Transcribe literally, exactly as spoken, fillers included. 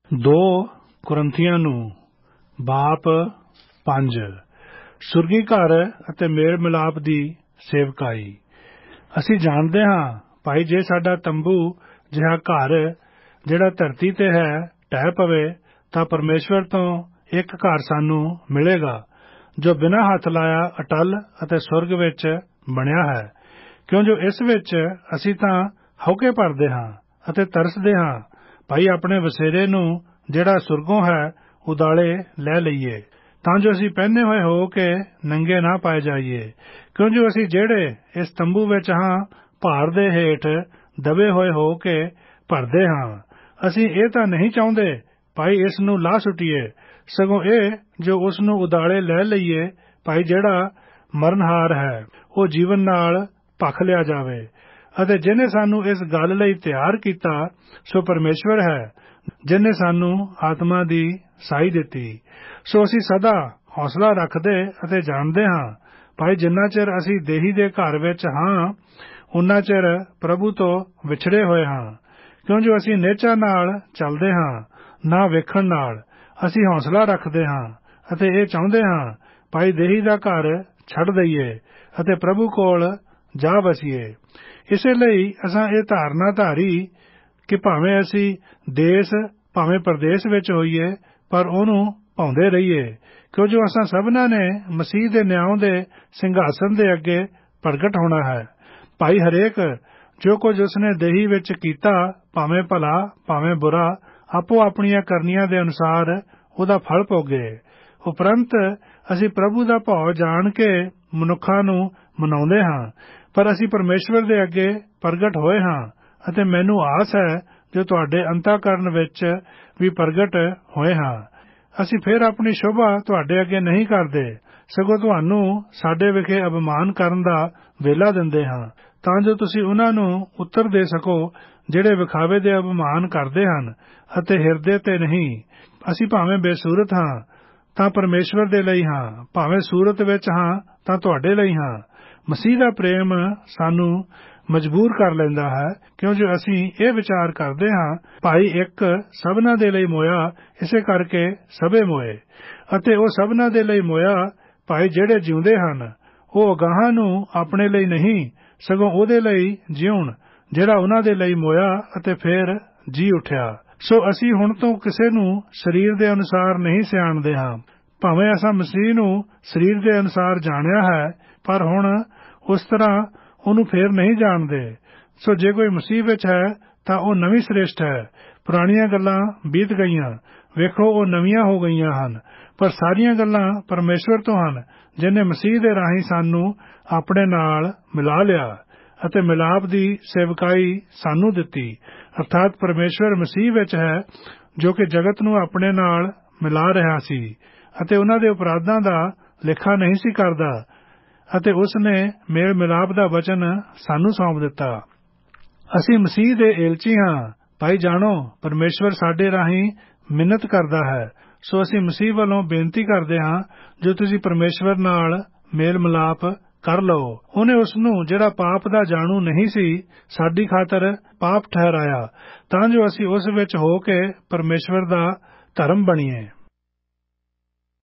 दो कुरंथियां नूं बाप पंज सुरगी घर अते मेल मिलाप दी सेवकाई। असीं जाणदे हां भाई जे साडा तंबू जिहा घर जिहड़ा धरती ते है ढह पवे तां परमेश्वर तो एक घर सानूं मिलेगा जो बिना हथ लाया अटल अते सुरग विच बणिया है, क्यों जो इस विच असीं तां हौके भरदे हां अते तरसदे हां भाई अपने वसेरे नूं जिहड़ा सुरगों है उदाले लै लईए, तां जो असीं पहने होए हो के नंगे ना पाए जाइए। क्यों जो असीं जिहड़े इस तंबू विच हां भार दे हेठ दबे होए हो के भरदे हां। असीं इह तां नहीं चाहुंदे भाई इस नूं ला सुटीए, सगों इह जो उस नूं उदाले लै लईए भाई जिहड़ा मरणहार है ਉਹ ਜੀਵਨ ਨਾਲ ਭਖ ਲਿਆ ਜਾਵੇ। ਅਤੇ ਜਿਹਨੇ ਸਾਨੂੰ ਇਸ ਗੱਲ ਲਈ ਤਿਆਰ ਕੀਤਾ ਸੋ ਪਰਮੇਸ਼ਵਰ ਹੈ ਜਿਹਨੇ ਸਾਨੂੰ ਆਤਮਾ ਦੀ ਸਾਈ ਦਿੱਤੀ। ਸੋ ਅਸੀਂ ਸਦਾ ਹੌਸਲਾ ਰੱਖਦੇ ਅਤੇ ਜਾਣਦੇ ਹਾਂ ਭਾਈ ਜਿੰਨਾ ਚਿਰ ਅਸੀਂ ਦੇਹੀ ਦੇ ਘਰ ਵਿੱਚ ਹਾਂ ਉਨਾ ਚਿਰ ਪ੍ਰਭੂ ਤੋਂ ਵਿਛੜੇ ਹੋਏ ਹਾਂ, ਕਿਉਂ ਜੋ ਅਸੀਂ ਨਿਹਚਾ ਨਾਲ ਚੱਲਦੇ ਹਾਂ ਨਾ ਵੇਖਣ ਨਾਲ। ਅਸੀਂ ਹੌਸਲਾ ਰੱਖਦੇ ਹਾਂ ਅਤੇ ਇਹ ਚਾਹੁੰਦੇ ਹਾਂ ਭਾਈ ਦੇਹੀ ਦਾ ਘਰ ਛੱਡ ਦਈਏ ਅਤੇ ਪ੍ਰਭੂ ਕੋਲ ਜਾ ਵਸੀਏ। ਇਸੇ ਲਈ ਅਸਾਂ ਇਹ ਧਾਰਨਾ ਧਾਰੀ ਕਿ ਭਾਵੇਂ ਅਸੀਂ ਦੇਸ਼ ਭਾਵੇਂ ਪ੍ਰਦੇਸ਼ ਵਿੱਚ ਹੋਈਏ ਪਰ ਉਹਨੂੰ ਭਾਉਂਦੇ ਰਹੀਏ, ਕਿਉਂ ਜੋ ਅਸਾਂ ਸਭਨਾਂ ਨੇ ਮਸੀਹ ਦੇ ਨਿਆਂ ਦੇ ਸਿੰਘਾਸਨ ਦੇ ਅੱਗੇ ਪ੍ਰਗਟ ਹੋਣਾ ਹੈ। ਭਾਈ ਹਰੇਕ ਜੋ ਕੁਝ ਉਸਨੇ ਦੇਹੀ ਵਿੱਚ ਕੀਤਾ ਭਾਵੇਂ ਭਲਾ ਭਾਵੇਂ ਬੁਰਾ ਆਪੋ ਆਪਣੀਆਂ ਕਰਨੀਆਂ ਦੇ ਅਨੁਸਾਰ ਉਹਦਾ ਫਲ ਭੋਗੇ। ਉਪਰੰਤ ਅਸੀਂ ਪ੍ਰਭੂ ਦਾ ਭਾਵ ਜਾਣ ਕੇ ਮਨੁੱਖਾਂ ਨੂੰ ਮਨਾਉਂਦੇ ਹਾਂ, ਪਰ ਅਸੀਂ ਪਰਮੇਸ਼ਵਰ ਦੇ ਅੱਗੇ ਪ੍ਰਗਟ ਹੋਏ ਹਾਂ ਅਤੇ ਮੈਨੂੰ ਆਸ ਹੈ ਜੋ ਤੁਹਾਡੇ ਅੰਤःਕਰਨ ਵਿੱਚ ਵੀ ਪ੍ਰਗਟ ਹੋਏ ਹਾਂ। ਅਸੀਂ ਫਿਰ ਆਪਣੀ ਸ਼ੋਭਾ ਤੁਹਾਡੇ ਅੱਗੇ ਨਹੀਂ ਕਰਦੇ, ਸਗੋਂ ਤੁਹਾਨੂੰ ਸਾਡੇ ਵਿਖੇ ਅਪਮਾਨ ਕਰਨ ਦਾ ਵੇਲਾ ਦਿੰਦੇ ਹਾਂ ਤਾਂ ਜੋ ਤੁਸੀਂ ਉਹਨਾਂ ਨੂੰ ਉੱਤਰ ਦੇ ਸਕੋ ਜਿਹੜੇ ਵਿਖਾਵੇ ਦੇ ਅਪਮਾਨ ਕਰਦੇ ਹਨ ਅਤੇ ਹਿਰਦੇ ਤੇ ਨਹੀਂ। ਅਸੀਂ ਭਾਵੇਂ ਬੇਸੂਰਤ ਹਾਂ ਤਾਂ ਪਰਮੇਸ਼ਵਰ ਦੇ ਲਈ ਹਾਂ, ਭਾਵੇਂ ਸੂਰਤ ਵਿੱਚ ਹਾਂ ਤਾਂ ਤੁਹਾਡੇ ਲਈ ਹਾਂ। ਮਸੀਹ ਦਾ ਪ੍ਰੇਮ ਸਾਨੂੰ ਮਜਬੂਰ ਕਰ ਲੈਂਦਾ ਹੈ, ਕਿਉਂ ਜੋ ਅਸੀਂ ਇਹ ਵਿਚਾਰ ਕਰਦੇ ਹਾਂ ਭਾਈ ਇੱਕ ਸਭਨਾਂ ਦੇ ਲਈ ਮੋਇਆ, ਇਸੇ ਕਰਕੇ ਸਭੇ ਮੋਏ। ਅਤੇ ਉਹ ਸਭਨਾਂ ਦੇ ਲਈ ਮੋਇਆ ਭਾਈ ਜਿਹੜੇ ਜਿਉਂਦੇ ਹਨ ਉਹ ਅਗਾਹਾਂ ਨੂੰ ਆਪਣੇ ਲਈ ਨਹੀਂ ਸਗੋਂ ਉਹਦੇ ਲਈ ਜਿਉਣ ਜਿਹੜਾ ਉਹਨਾਂ ਦੇ ਲਈ ਮੋਇਆ ਅਤੇ ਫਿਰ ਜੀ ਉੱਠਿਆ। ਸੋ ਅਸੀਂ ਹੁਣ ਤੋਂ ਕਿਸੇ ਨੂੰ ਸਰੀਰ ਦੇ ਅਨੁਸਾਰ ਨਹੀਂ ਸਿਆਣਦੇ ਹਾਂ, ਭਾਵੇਂ ਅਸਾਂ ਮਸੀਹ ਨੂੰ ਸਰੀਰ ਦੇ ਅਨੁਸਾਰ ਜਾਣਿਆ ਹੈ ਪਰ ਹੁਣ ਉਸ ਤਰ੍ਹਾਂ ਉਹਨੂੰ ਫੇਰ ਨਹੀਂ ਜਾਣਦੇ। ਸੋ ਜੇ ਕੋਈ ਮਸੀਹ ਵਿੱਚ ਹੈ ਤਾਂ ਉਹ ਨਵੀਂ ਸ੍ਰਿਸ਼ਟ ਹੈ, ਪੁਰਾਣੀਆਂ ਗੱਲਾਂ ਬੀਤ ਗਈਆਂ, ਵੇਖੋ ਉਹ ਨਵੀਆਂ ਹੋ ਗਈਆਂ ਹਨ। ਪਰ ਸਾਰੀਆਂ ਗੱਲਾਂ ਪਰਮੇਸ਼ਵਰ ਤੋਂ ਹਨ ਜਿਹਨੇ ਮਸੀਹ ਦੇ ਰਾਹੀਂ ਸਾਨੂੰ ਆਪਣੇ ਨਾਲ ਮਿਲਾ ਲਿਆ ਅਤੇ ਮਿਲਾਪ ਦੀ ਸੇਵਕਾਈ ਸਾਨੂੰ ਦਿੱਤੀ, ਅਰਥਾਤ ਪਰਮੇਸ਼ਵਰ ਮਸੀਹ ਵਿੱਚ ਹੈ ਜੋ ਕਿ ਜਗਤ ਨੂੰ ਆਪਣੇ ਨਾਲ ਮਿਲਾ ਰਿਹਾ ਸੀ ਅਤੇ ਉਹਨਾਂ ਦੇ ਅਪਰਾਧਾਂ ਦਾ ਲੇਖਾ ਨਹੀਂ ਸੀ ਕਰਦਾ ਅਤੇ ਉਸ ਨੇ ਮੇਲ ਮਿਲਾਪ ਦਾ ਵਚਨ ਸਾਨੂੰ ਸੌਂਪ ਦਿੱਤਾ। ਅਸੀਂ ਮਸੀਹ ਦੇ ਏਲਚੀ ਹਾਂ। ਭਾਈ ਜਾਣੋ ਪਰਮੇਸ਼ਵਰ ਸਾਡੇ ਰਾਹੀਂ ਮਿੰਨਤ ਕਰਦਾ ਹੈ, ਸੋ ਅਸੀਂ ਮਸੀਹ ਵੱਲੋਂ ਬੇਨਤੀ ਕਰਦੇ ਹਾਂ ਜੋ ਤੁਸੀਂ ਪਰਮੇਸ਼ਵਰ ਨਾਲ ਮੇਲ ਮਿਲਾਪ ਕਰ ਲਓ। ਉਹਨੇ ਉਸ ਨੂੰ ਜਿਹੜਾ ਪਾਪ ਦਾ ਜਾਣੂ ਨਹੀਂ ਸੀ ਸਾਡੀ ਖਾਤਰ ਪਾਪ ਠਹਿਰਾਇਆ ਤਾਂ ਜੋ ਅਸੀਂ ਉਸ ਵਿੱਚ ਹੋ ਕੇ ਪਰਮੇਸ਼ਵਰ ਦਾ ਧਰਮ ਬਣੀਏ।